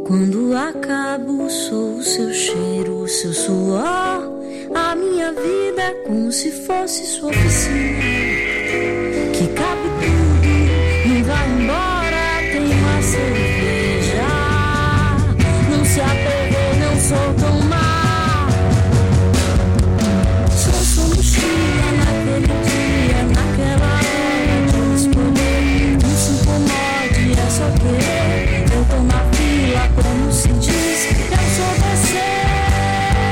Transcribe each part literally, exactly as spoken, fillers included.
Quando acabo, sou o seu cheiro, o seu suor. A minha vida é como se fosse sua oficina, que cabe tudo, não vai embora, tem uma cerveja. Não se apegue, não sou tão má. Só sou mochila naquele dia, naquela hora de eu escolher. Não se incomode, é só querer. Eu tô na fila, como se diz, eu sou você.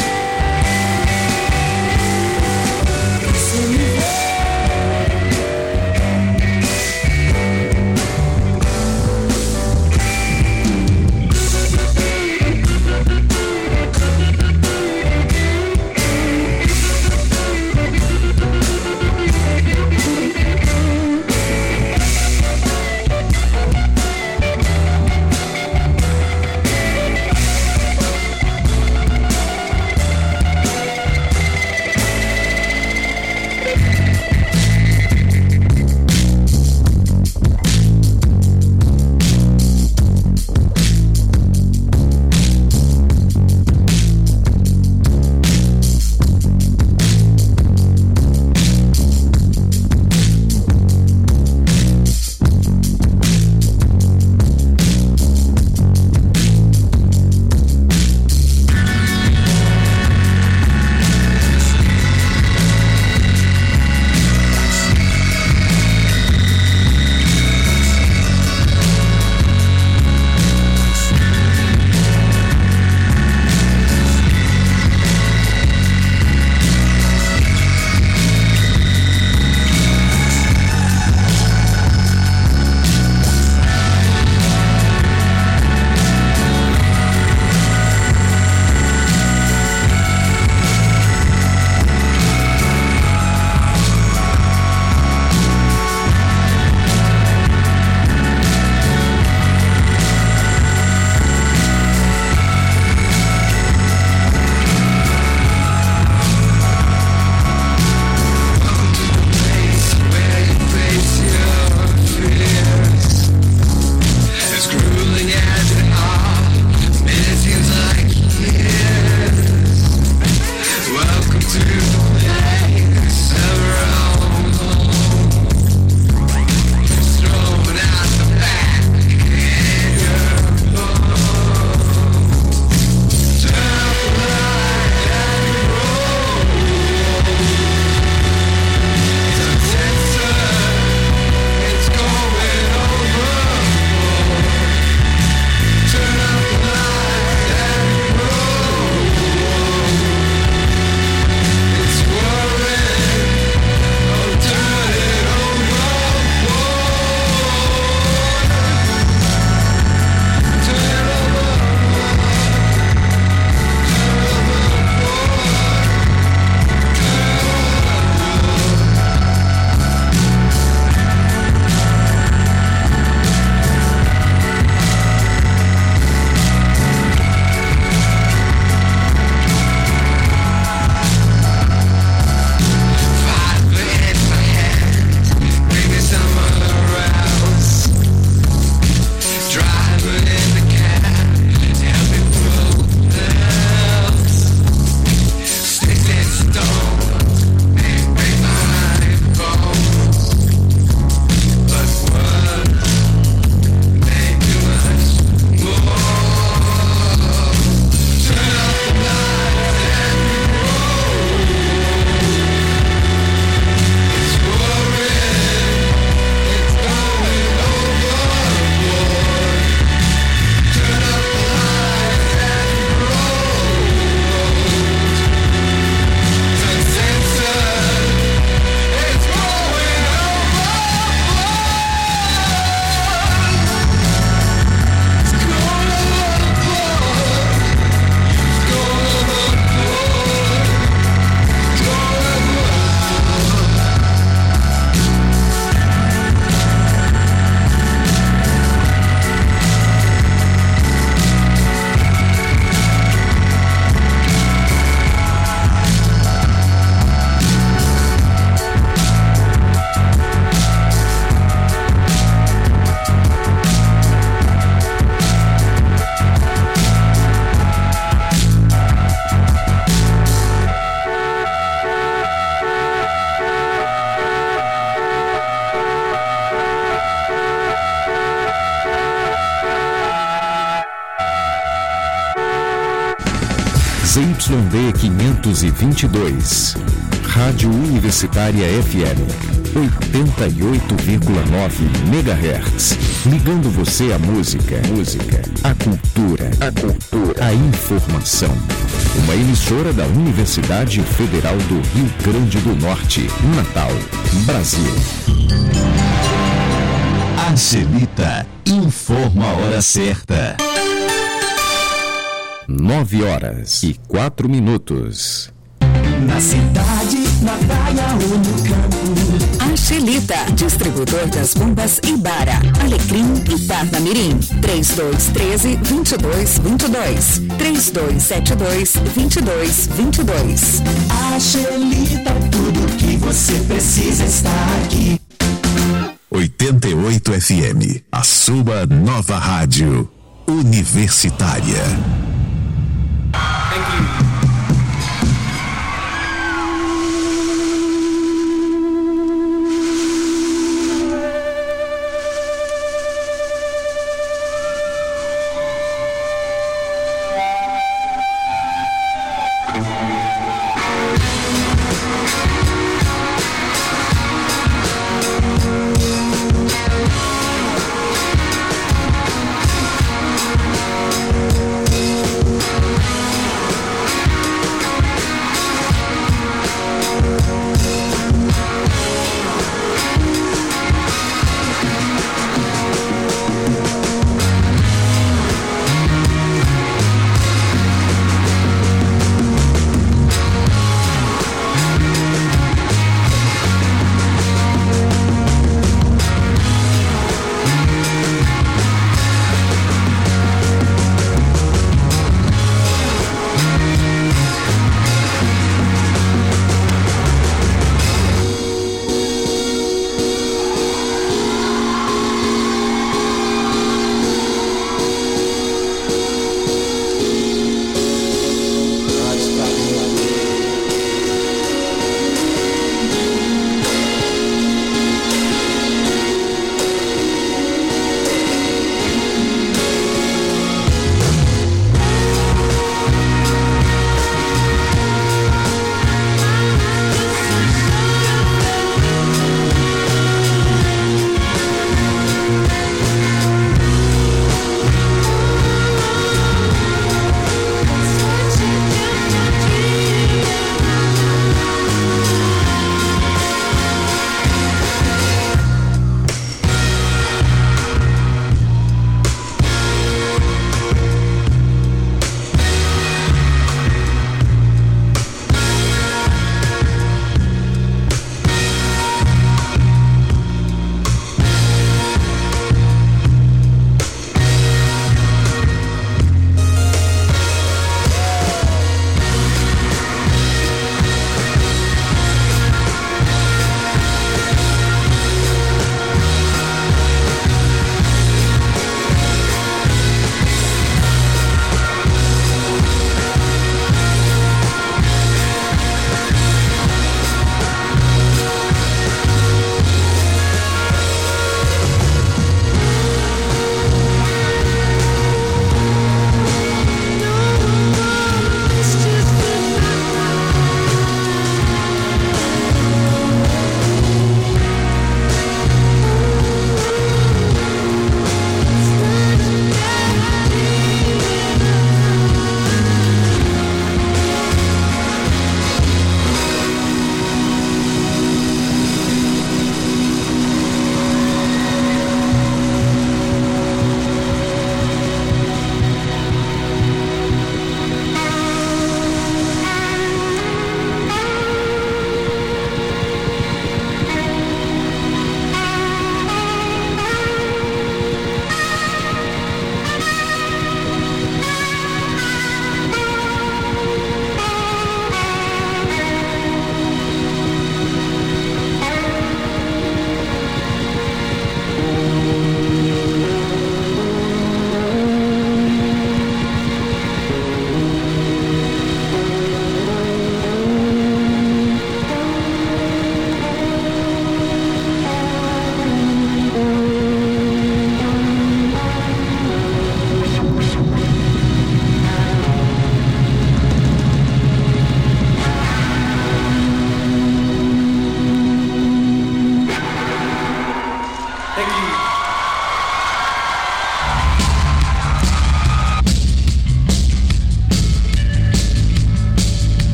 Você me vê Z Y D quinhentos e vinte e dois. Rádio Universitária F M oitenta e oito vírgula nove megahertz. Ligando você à música, música, à cultura, a cultura, a informação. Uma emissora da Universidade Federal do Rio Grande do Norte, Natal, Brasil. Angelita informa a hora certa. Nove horas e quatro minutos. Na cidade, na praia ou no campo. Angelita, distribuidor das bombas Ibara, Alecrim e Parnamirim. três dois um três, dois dois dois dois. três dois sete dois, dois dois dois dois. Angelita, tudo que você precisa está aqui. oitenta e oito F M, a sua nova rádio universitária. Thank you.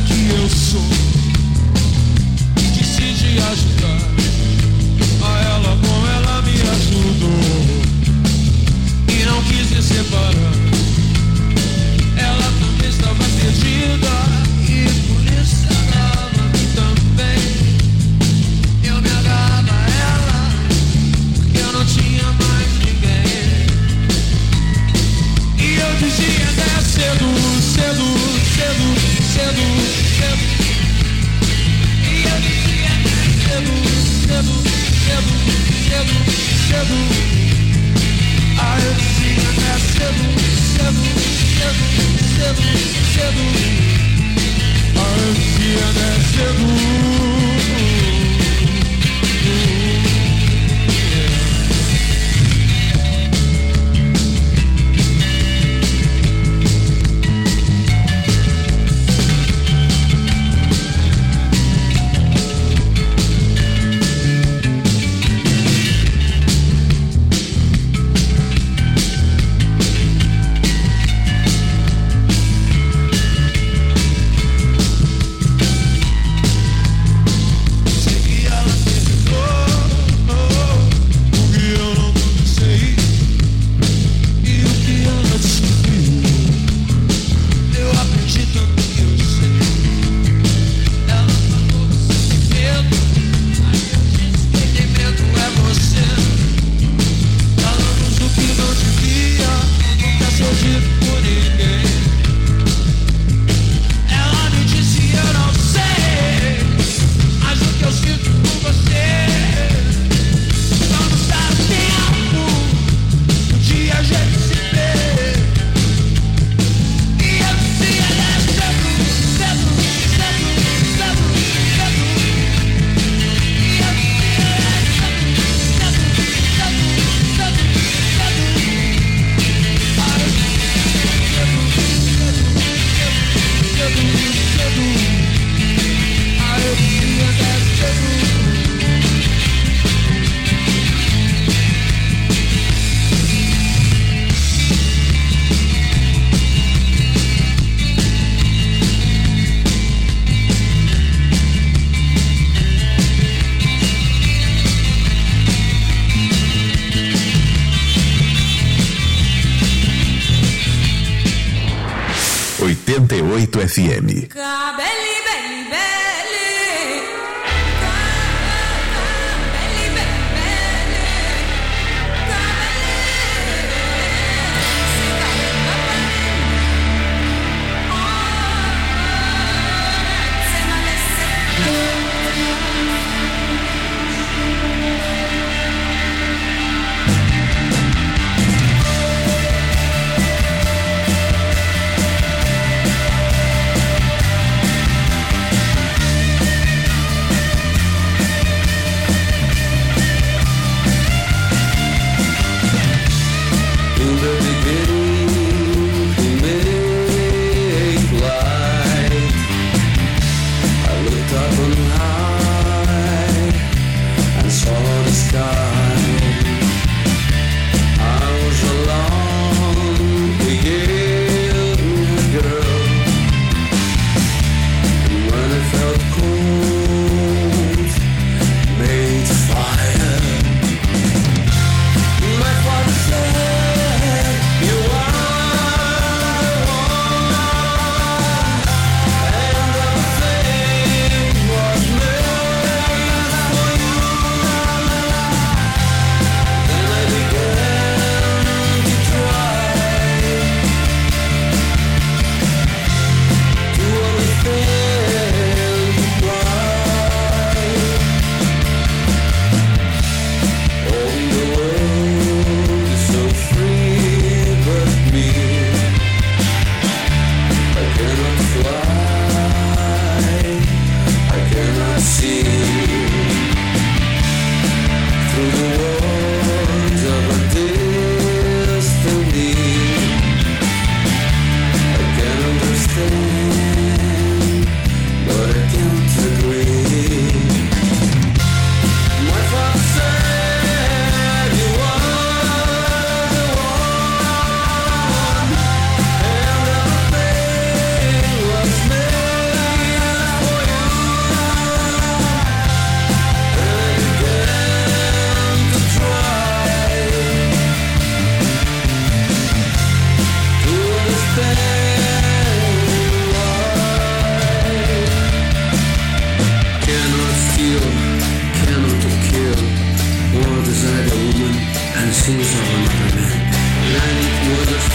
que eu sou e decidi ajudar a ela como ela me ajudou. E não quis me separar. Ela também estava perdida e por isso amava-me também. Eu me agarrava a ela porque eu não tinha mais ninguém. E eu dizia até cedo, cedo, cedo, cedo, cedo. E eu dizia até cedo, cedo, cedo, cedo, cedo. Ah, eu dizia até cedo, cedo, cedo, cedo, cedo. Ah, eu dizia até cedo. oitenta e oito F M.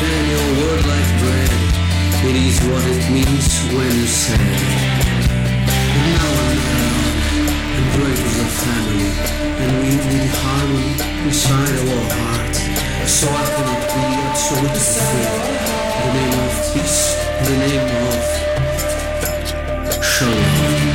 man, your word like bread. It is what it means when you say. And now I'm around, and breakers are family, and we need harmony inside our heart. So I cannot be absolutely free. In the name of peace, in the name of shalom.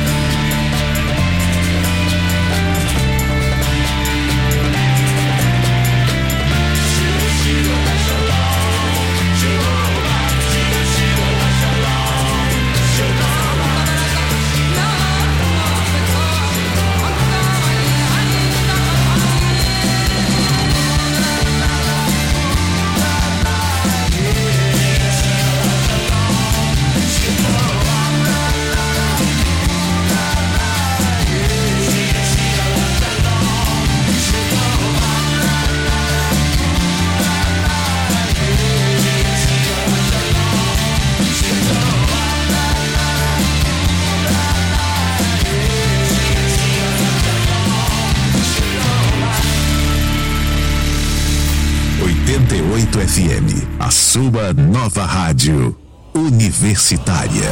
oitenta e oito F M, a sua nova rádio universitária.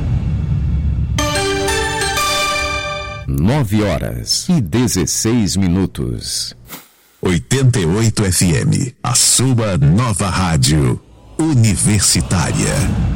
Nove horas e dezesseis minutos. oitenta e oito F M, a sua nova rádio universitária.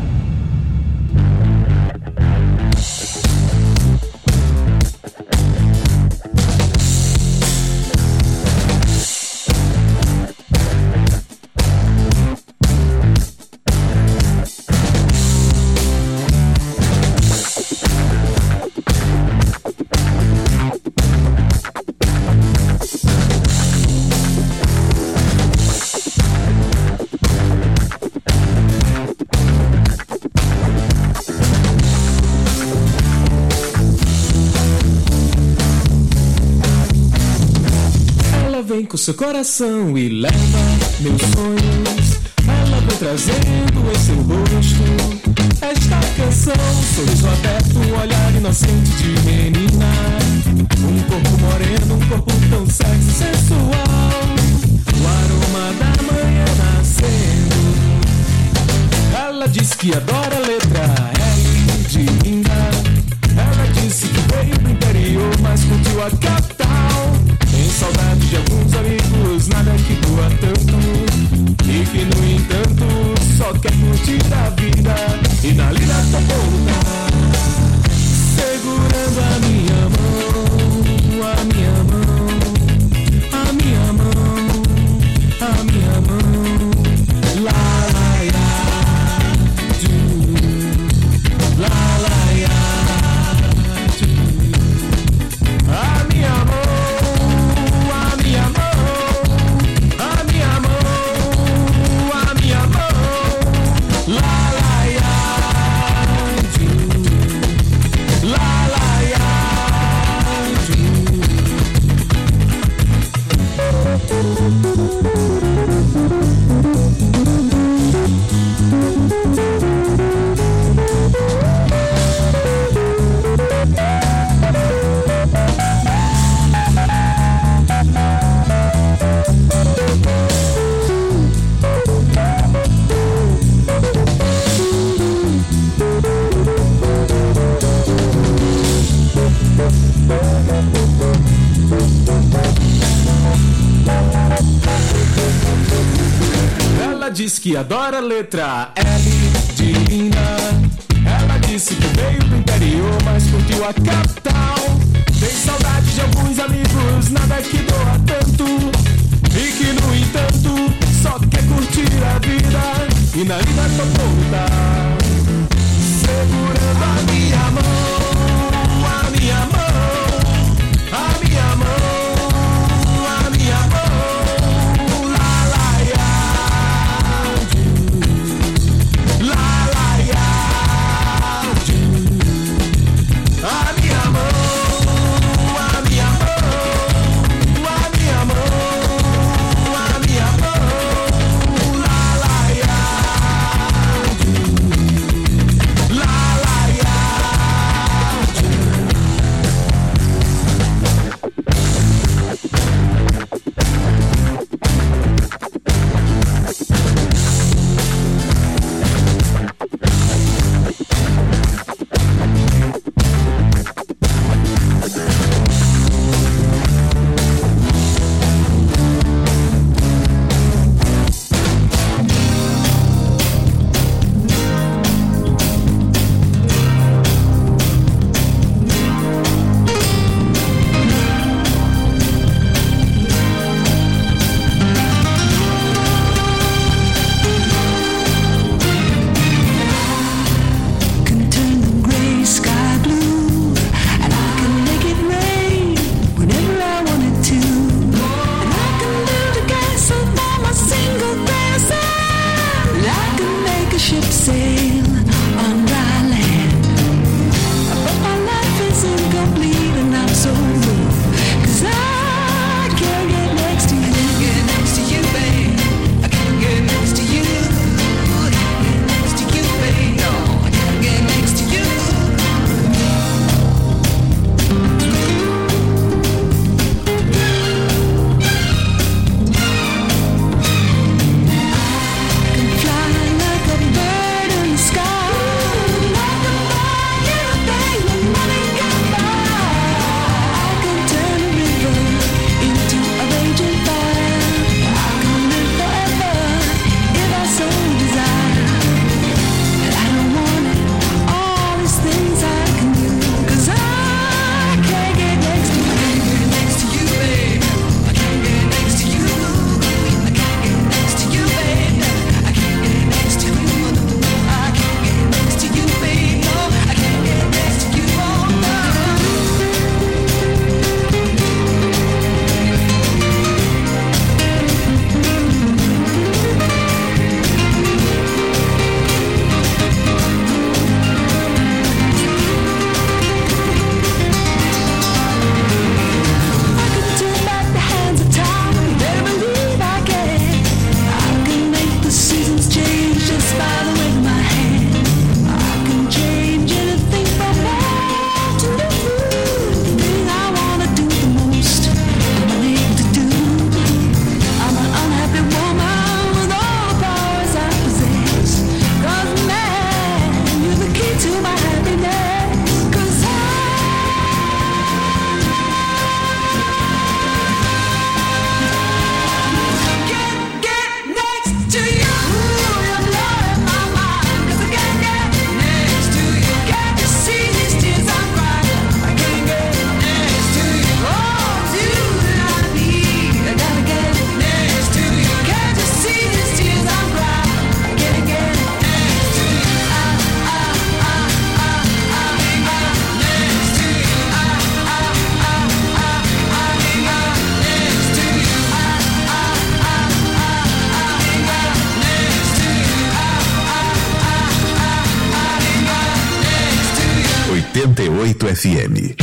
Vem com seu coração e leva meus sonhos. Ela vem trazendo em seu rosto esta canção. Sorriso aberto, um olhar inocente de menina. Um corpo moreno, um corpo tão sexy, sensual. O aroma da manhã nascendo. Ela diz que adora a letra L de linda. Ela disse que veio do interior, mas curtiu a capital. Tem saudade de alguns amigos, nada que doa tanto. E que no entanto só quer curtir a vida. E na lida toda, segurando a minha mão, a minha mão, a minha mão, a minha mão. Lá, lá, lá, tu, lá, lá, lá, tu. A minha mão. Ela diz que adora a letra L de linda. Ela disse que veio do interior, mas curtiu a capital. Tem saudade de alguns amigos, nada que doa tanto. E que no entanto só quer curtir a vida. E na lida toda, segurando a minha mão, a minha mão, a minha mão, a minha mão. Lá, lá, lá. oitenta e oito F M.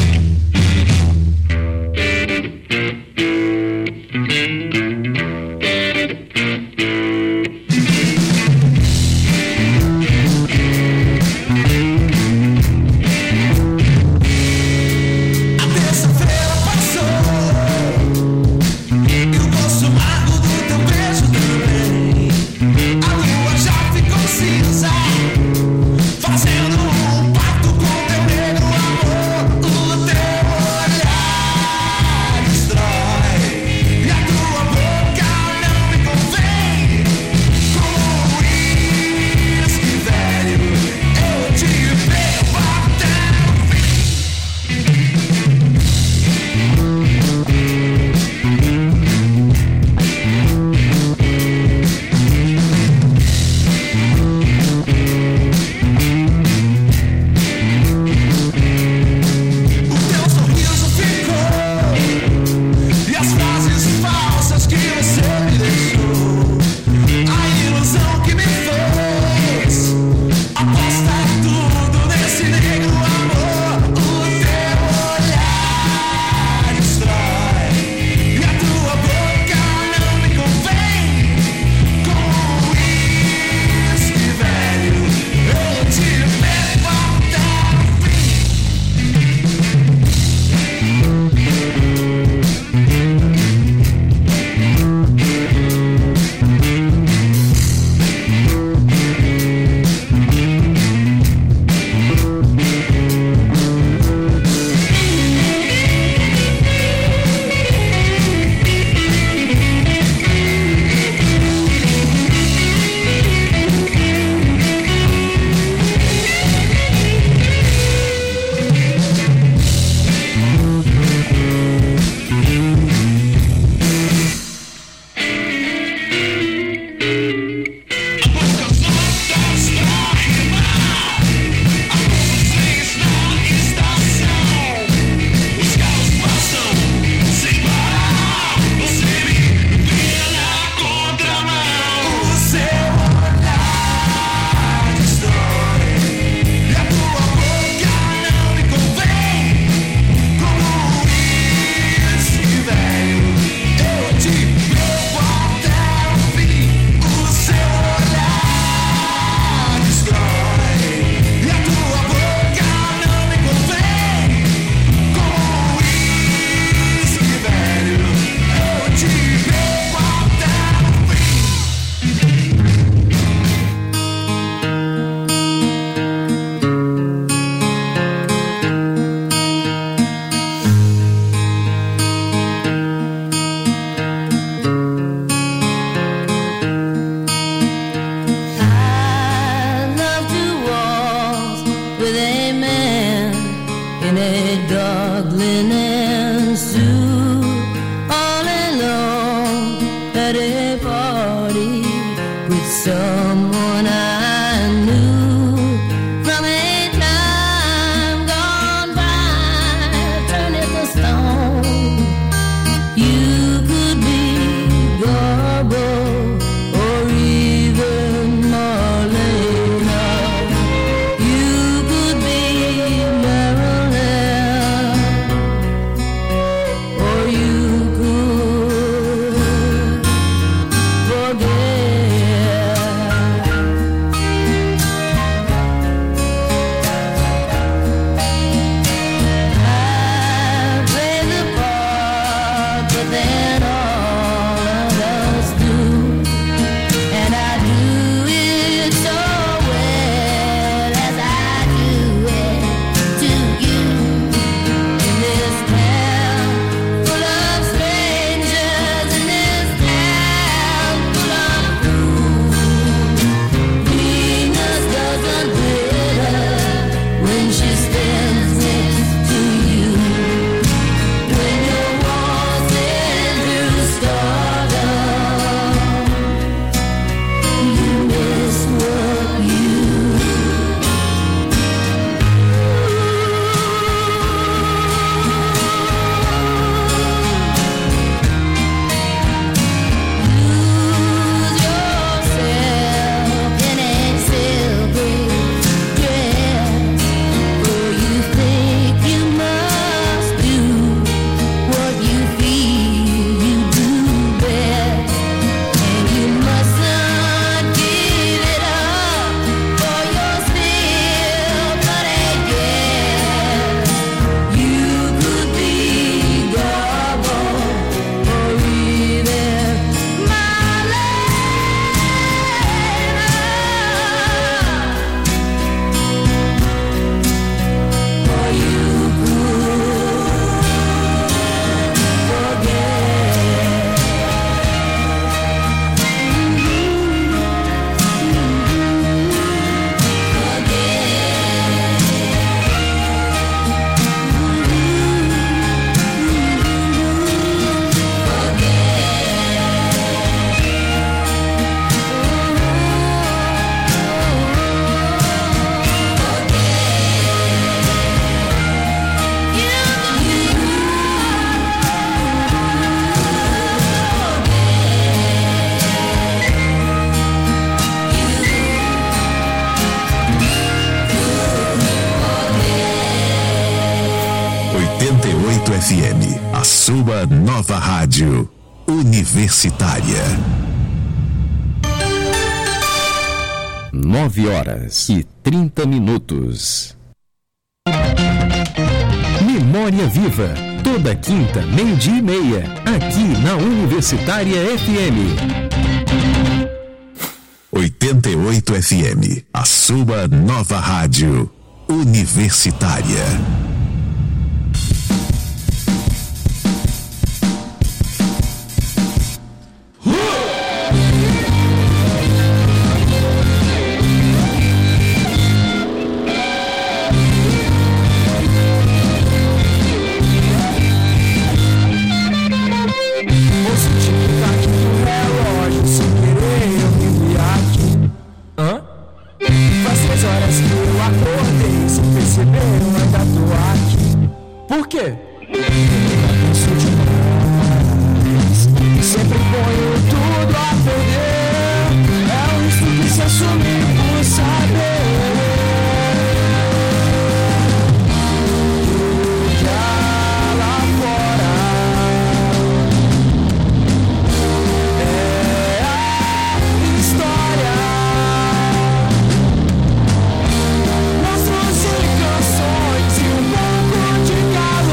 Fazendo um pacto com teu negro amor. O someone I knew from a time gone by. Turn it to stone. You could be Garbo or even Marlena. You could be Marilyn, or you could forget. sua nova rádio universitária. Nove horas e trinta minutos. Memória Viva, toda quinta, meio-dia e meia, aqui na Universitária F M. oitenta e oito F M, a sua nova rádio universitária. Por quê? Sempre ponho tudo a perder. É um risco que se assume por saber. O que há lá fora é a história. Monstros e canções e um pouco de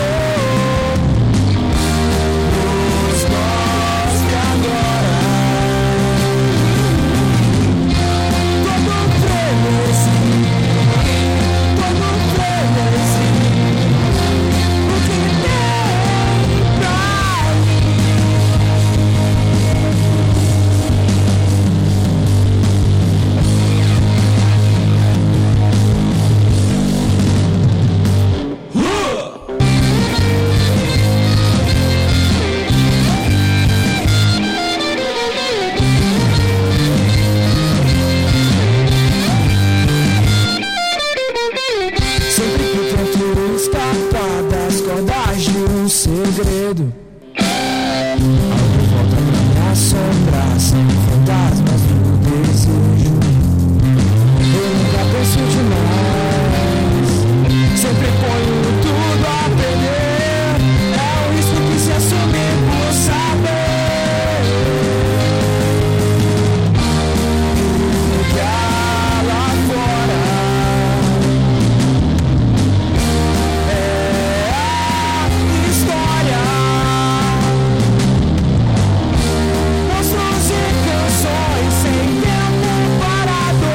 segredo. Algo volta pra me assombrar, são fantasmas do desejo. Eu nunca penso demais, sempre ponho tudo a perder. É o risco que se assume por saber. O que há lá fora é a história. Monstros e canções sem tempo parado.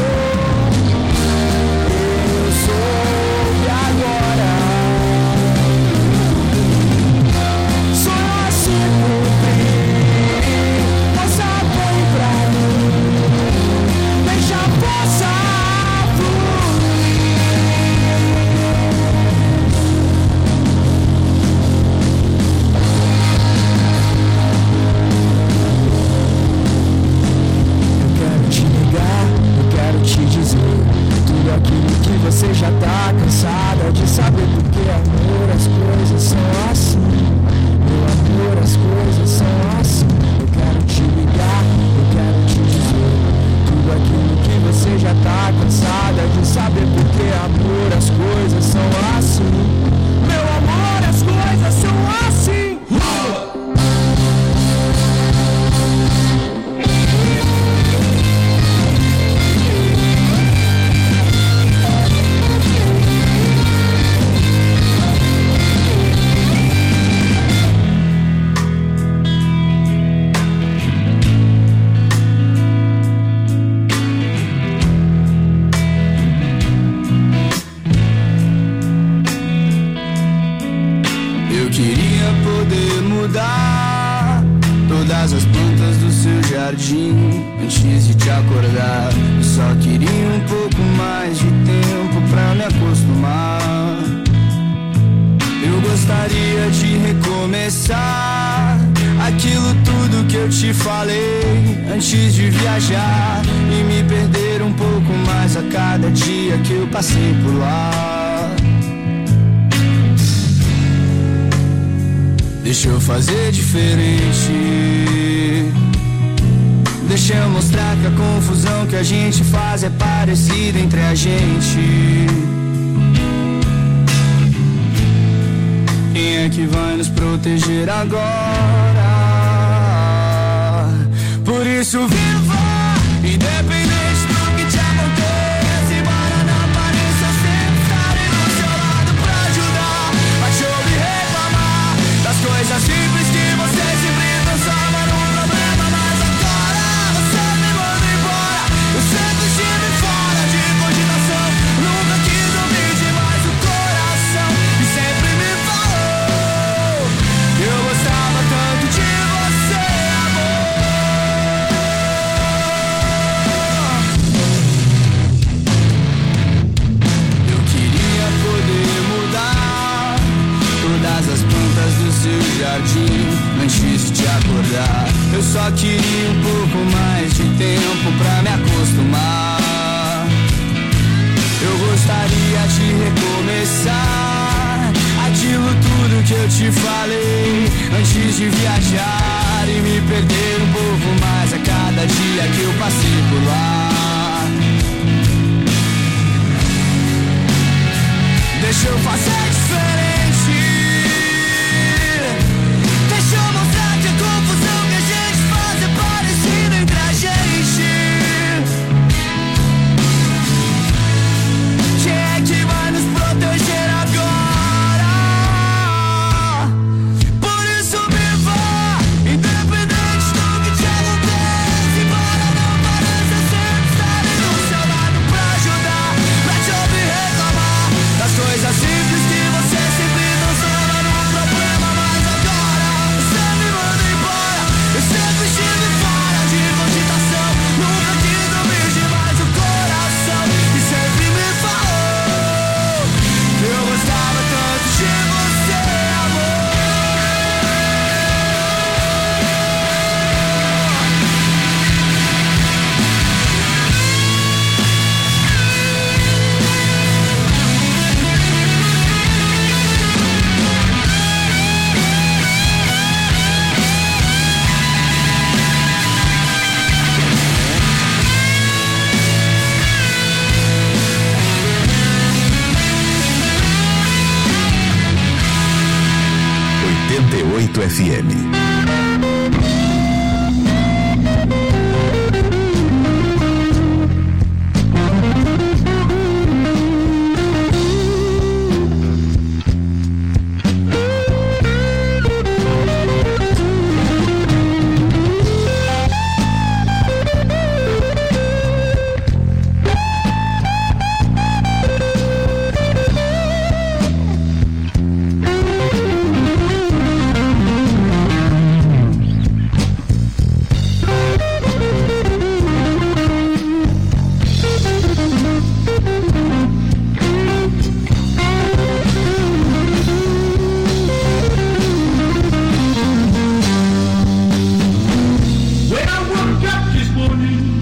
Eu soube agora. Sonho a se cumprir. Moça, põe pra mim. Deixa a força fluir. Eu quero te ligar, eu quero te dizer tudo aquilo que você já tá cansada de saber, porque amor, as coisas são assim. Meu amor, as coisas são assim. Eu quero te ligar, eu quero te dizer tudo aquilo que você já tá cansada de saber, porque amor, as coisas são assim. Meu amor, as coisas são assim. Eu queria poder mudar todas as plantas do seu jardim antes de te acordar. Eu só queria um pouco mais de tempo pra me acostumar. Eu gostaria de recomeçar aquilo tudo que eu te falei antes de viajar e me perder um pouco mais a cada dia que eu passei por lá. Deixa eu fazer diferente. Deixa eu mostrar que a confusão que a gente faz é parecida entre a gente. Quem é que vai nos proteger agora? Por isso viva, independente do que te acontece. Embora não pareça, sempre estarei do seu lado pra ajudar a te ouvir reclamar das coisas simples que você sempre transforma num problema. Mas agora você me manda embora. Eu sempre estive fora de cogitação, nunca quis ouvir demais o coração, e sempre me falou que eu gostava tanto de você, amor. Eu queria poder mudar todas as plantas do seu jardim antes de te acordar. Eu só queria um pouco mais de tempo pra me acostumar. Eu gostaria de recomeçar aquilo tudo que eu te falei antes de viajar e me perder um pouco mais a cada dia que eu passei por lá. Deixa eu fazer diferente. Deixa eu mostrar que a confusão que a gente faz é parecida entre a gente. Quem é que vai nos proteger agora? Por isso viva, independente do que te acontece. Embora não pareça, eu sempre estarei do seu lado pra ajudar, pra te ouvir reclamar das coisas simples que você sempre transforma num problema. Mas agora você me manda embora. Eu sempre estive fora de cogitação, nunca quis ouvir demais o coração, e sempre me falou que eu gostava tanto de você, amor. oitenta e oito F M. When I woke up this morning,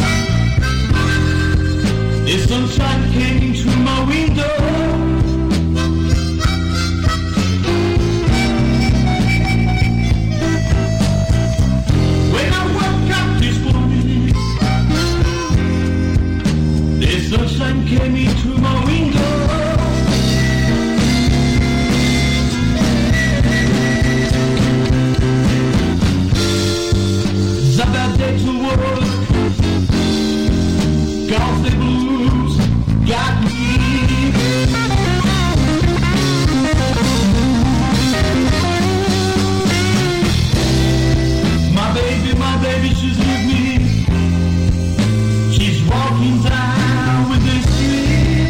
the sunshine came into my window. When I woke up this morning, the sunshine came into my window. It's a bad day to work, 'cause the blues got me. My baby, my baby, she's with me. She's walking down with the street.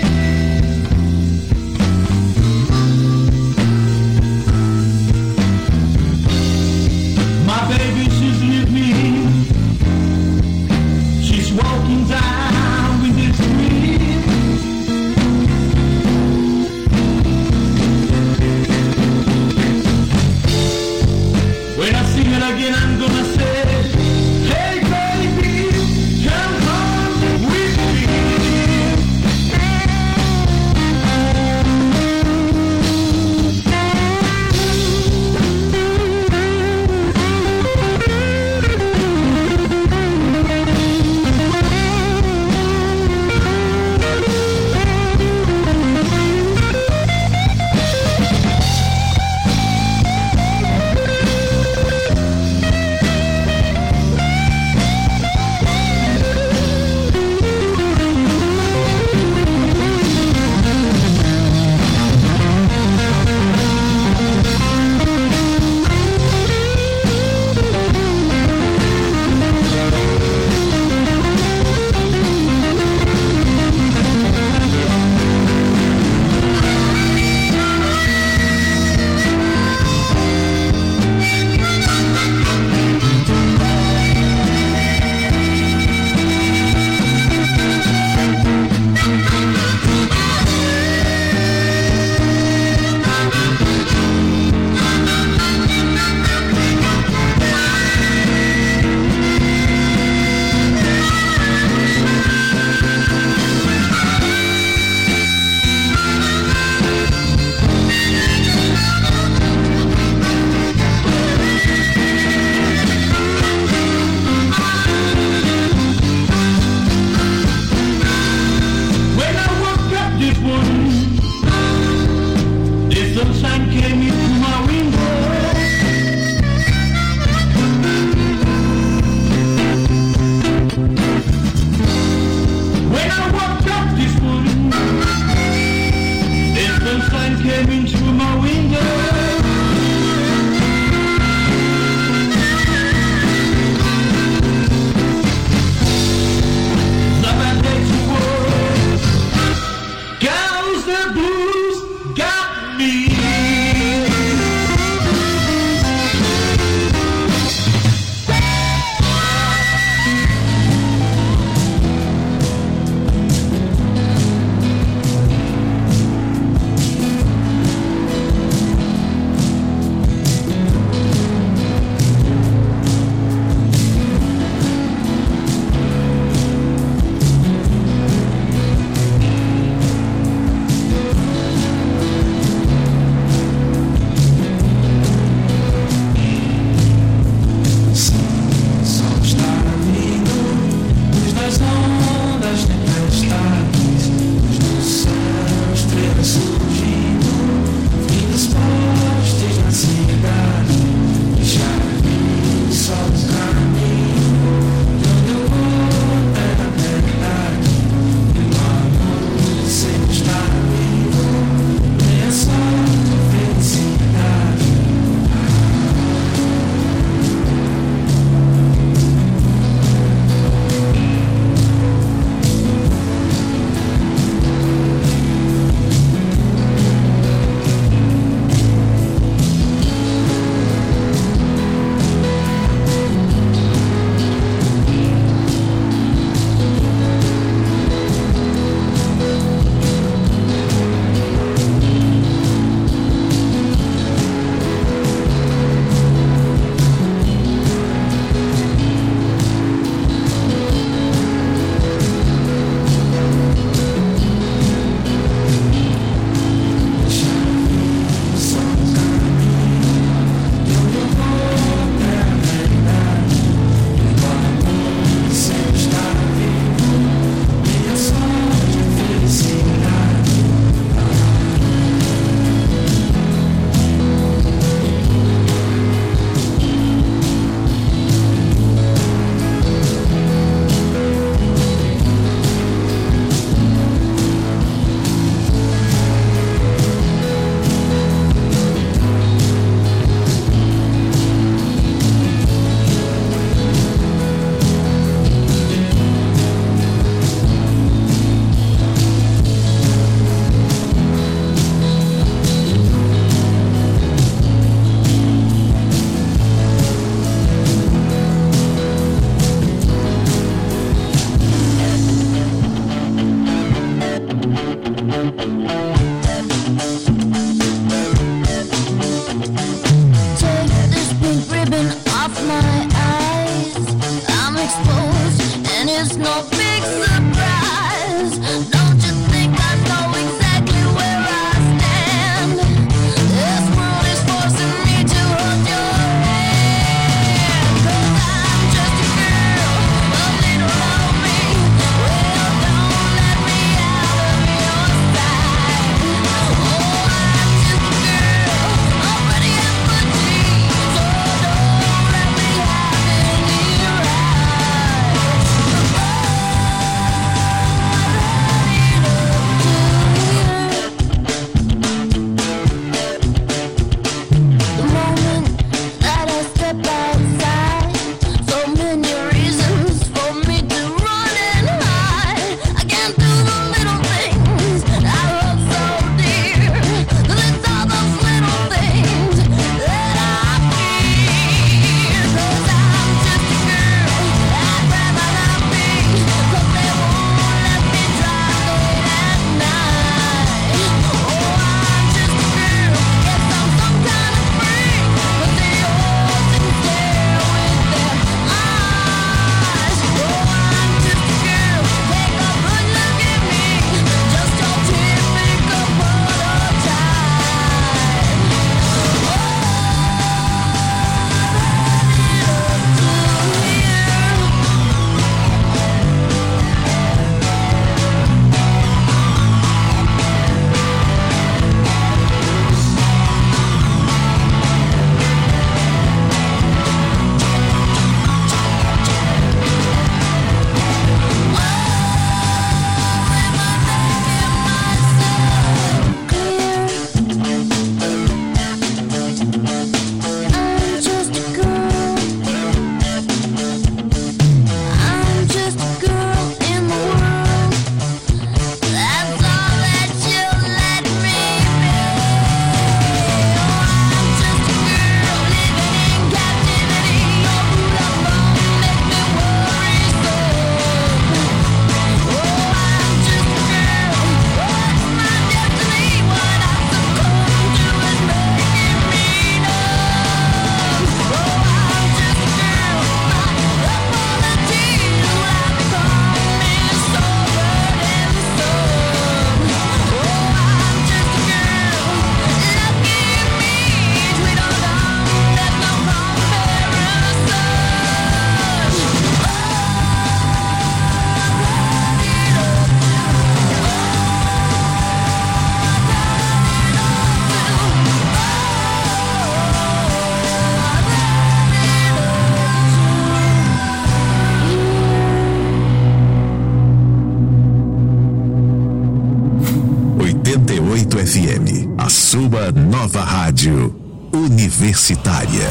F M, a sua nova rádio universitária.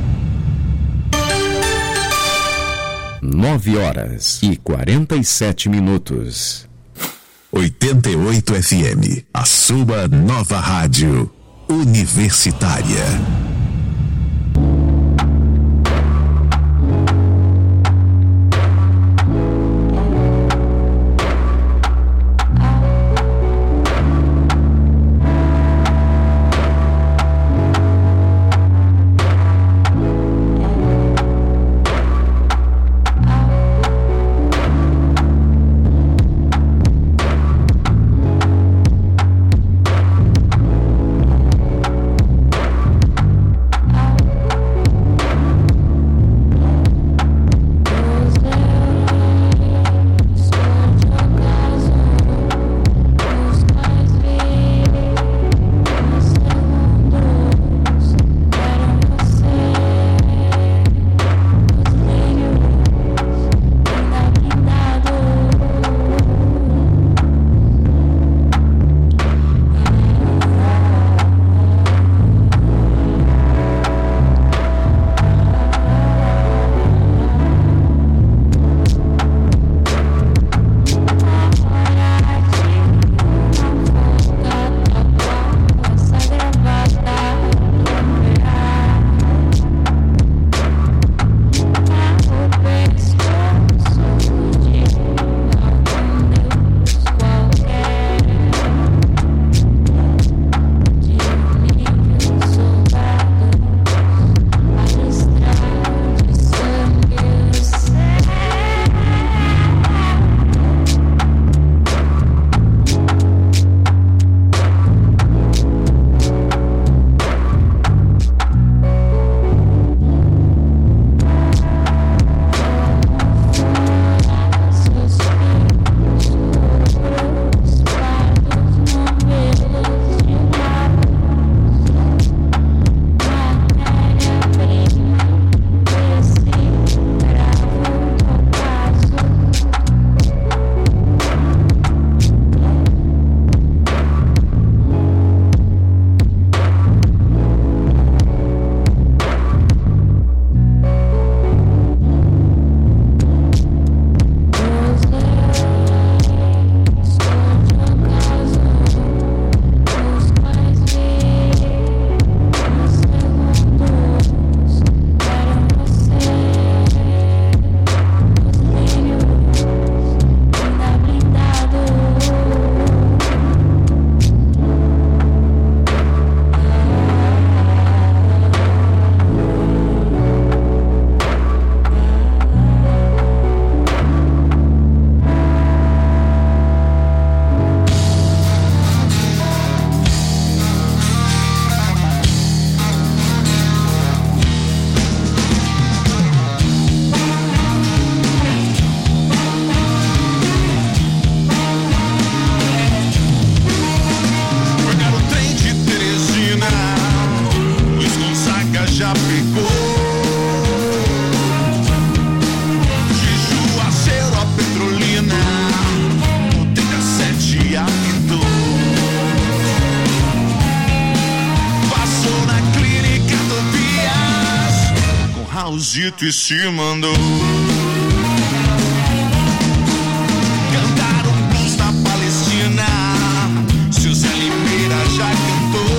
Nove horas e quarenta e sete minutos. oitenta e oito F M, a sua nova rádio universitária. Raulzito e se mandou cantar um blues na Palestina. Se o Zé Limeira já cantou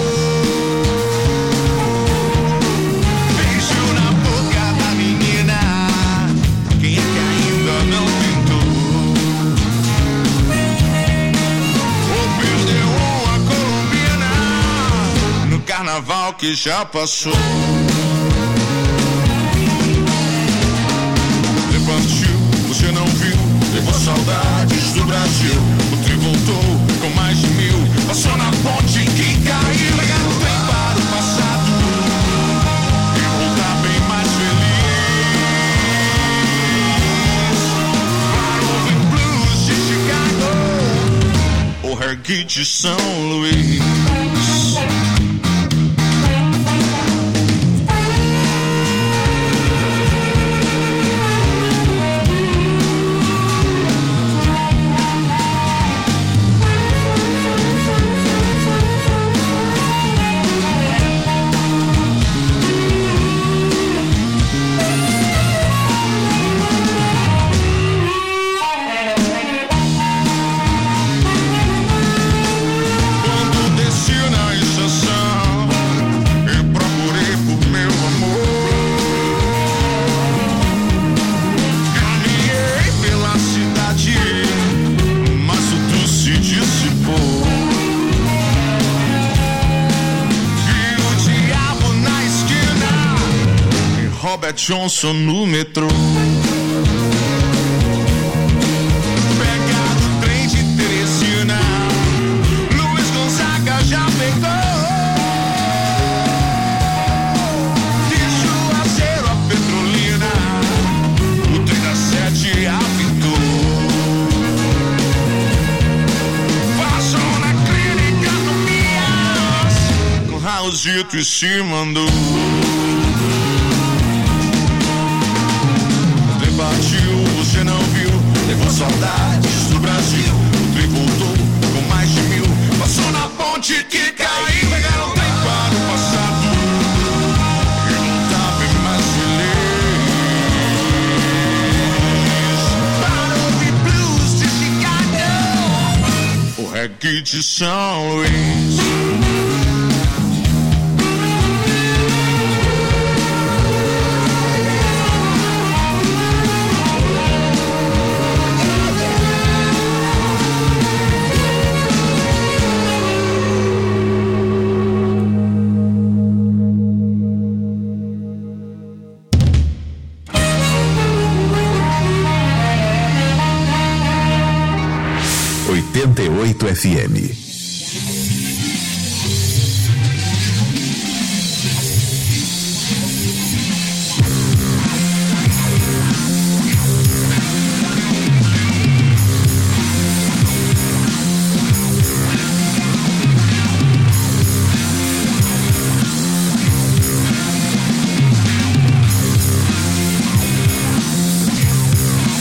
beijo na boca da menina, quem é que ainda não tentou? Ou perdeu uma colombina no carnaval que já passou? Partiu, você não viu, levou saudades do Brasil. O trem voltou com mais de mil, passou na ponte que caiu. Pegar o trem para o passado e voltar bem mais feliz. Para o blues de Chicago, o reggae de São Luís. Johnson no metrô. Pegar o trem de Teresina, Luiz Gonzaga já pegou. De Juazeiro a Petrolina, o trem da sete apitou. Passou na clínica do Mias, com Raulzito e se mandou. Partiu, você não viu, levou saudades do Brasil. O trem voltou com mais de mil, passou na ponte que caiu. Pegaram o trem para o passado e voltar bem mais feliz. Para ouvir blues de Chicago, o reggae de São Luís. oitenta e oito F M. Love, dream, now, run.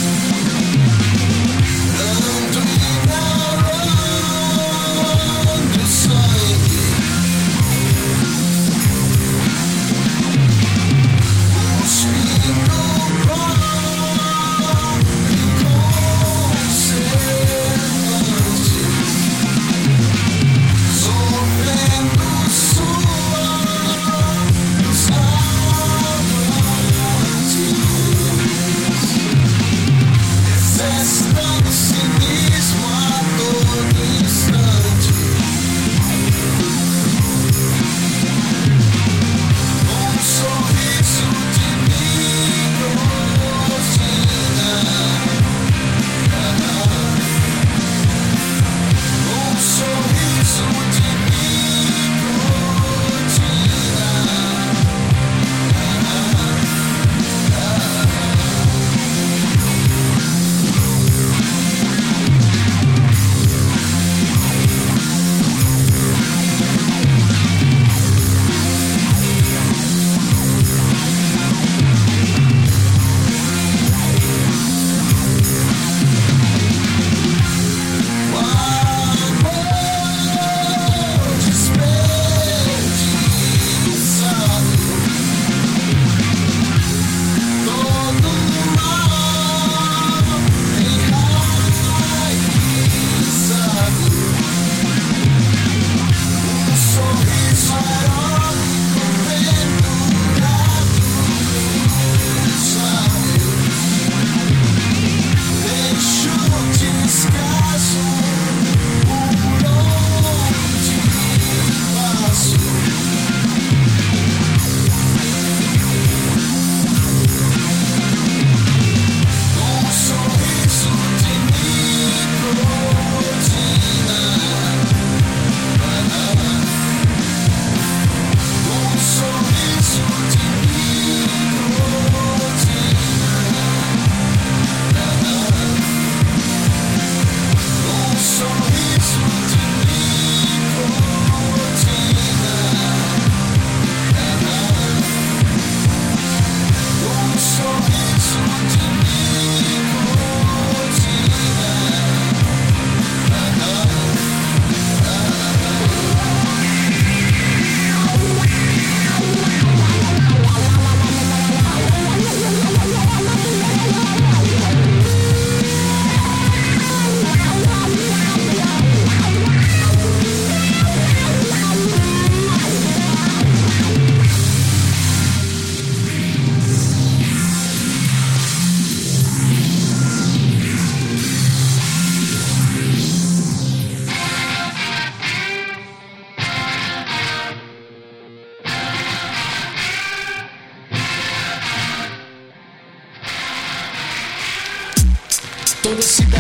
toda cidade.